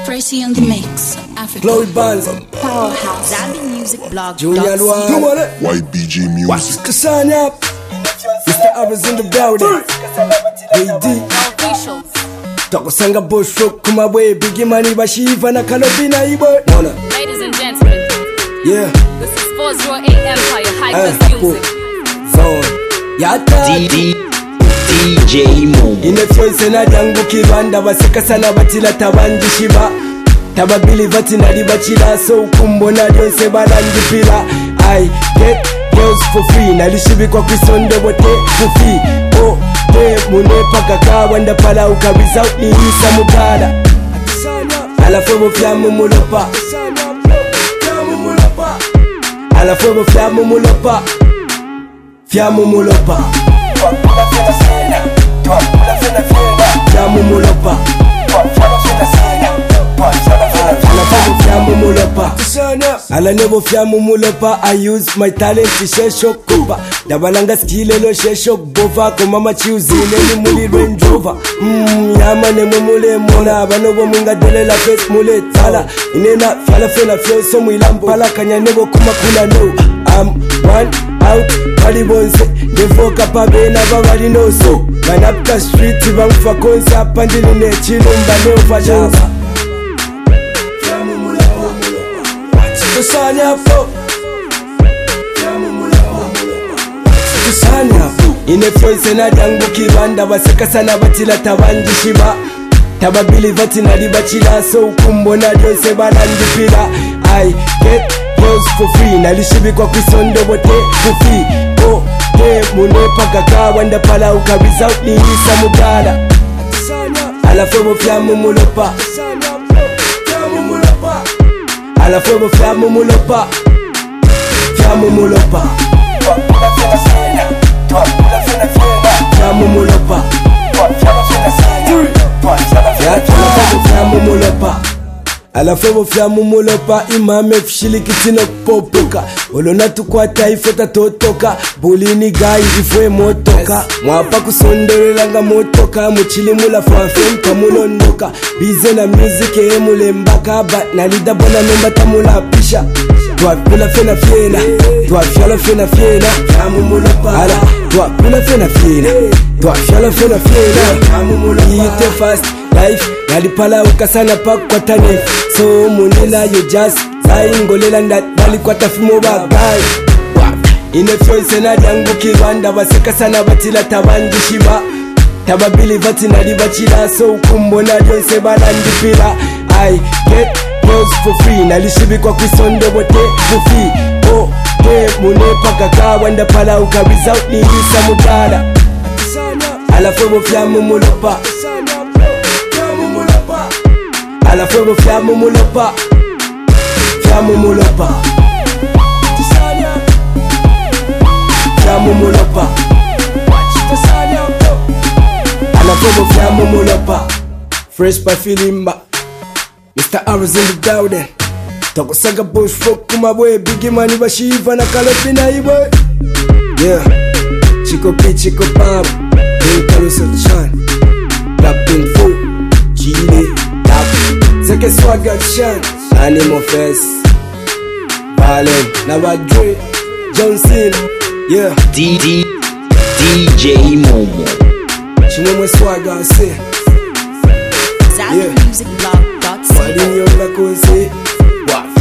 Tracy on the mix. Africa. Chloe Banz, Powerhouse. ZambianMusicBlog. Julian Wan, YBG Music. Kasanya, Mr. Arrows in the building. AD, Official. Takusanga Bushrock, Kumaway, Biggie Money, Bashiva, na Kalobina, Ibo. Ladies and gentlemen, Yeah, this is 408 Empire Hypers Music. Zone, Yata. DJ Momo Inefyonse naryangu kirwanda baseka sana batila tabangishiba tababili vati nari bachira so ukumbona lyonse barangipira I get girls for free nalishibikwa kwisonde bote fufi oh te munepaka kawanda pala ukabiza niisa mutala alafobo fyamu mulopa alafobo fyamu mulopa fyamu mulopa Fyamu mulopa Ala nebo fyamu mulopa I use my talent to share shock kopa Dabalanga skile lo share shock bova Komama chiuzine ni muli Range Rover Yama ne mumule mona Banobo munga dele la face mule tala Inena fala fena fyo somu ilampala Kanya nebo kuma kula no I'm one out Bali bonse Devoka pabe na babali no so Manapta street Bangfa konse Apandili ne chilumba Nova java Tusanya po Tusanya po Inefyonse naryangu kirwanda baseka sana batila tabangishiba tababili vati nari bachira so ukumbona lyonse barandipira I get girls for free nalishibikwa kwisonde bote fufi oh te munepaka kawanda pala ukabiza niisa mutala alafobo fyamu mulopa alafobo fyamu mulopa fyamu mulopa fyamu mulopa fyamu mulopa alafobo fyamu mulopa imame fshilikitino popoka olona tukwata ifota totoka bulini gai ifwe motoka mwapa kusonderelanga motoka muchilimula fafenka mulondoka bize na music emulembaka but nalida bona nomba tamula pisha twakula fena fiena twafyala fena fiena fyamu mulopa ala twakula fena fiena twafyala fena fiena fyamu mulopa ite fast life nalipala ukasana pakwatane so munila you just zaingolela ndalikwata fimo bagai inefyonse naryangu kirwanda baseka sana batila tabangishiba tababili vati nari bachira so ukumbona lyonse barandipira I get girls for free nalishibikwa kwisonde bote fufi oh te munepaka kawanda pala ukabiza niisa mutala alafobo fyamu mulopa alafobo fyamu mulopa fyamu mulopa fyamu mulopa alafobo fyamu mulopa fresh pa filimba Mr. Arrows in the building Takusanga Bushrock kumabwe Biggie Money bashiva na Kalobina ibo yeah Chico P Chico Pam Caruso Chan Rapping Foo Chile Tap Zeke Swagger Chan Animal Face Balen Nabadre Johnson yeah DJ Momo Chimomwe Swagger say ZambianMusicBlog.co. Malinyo la konse Waf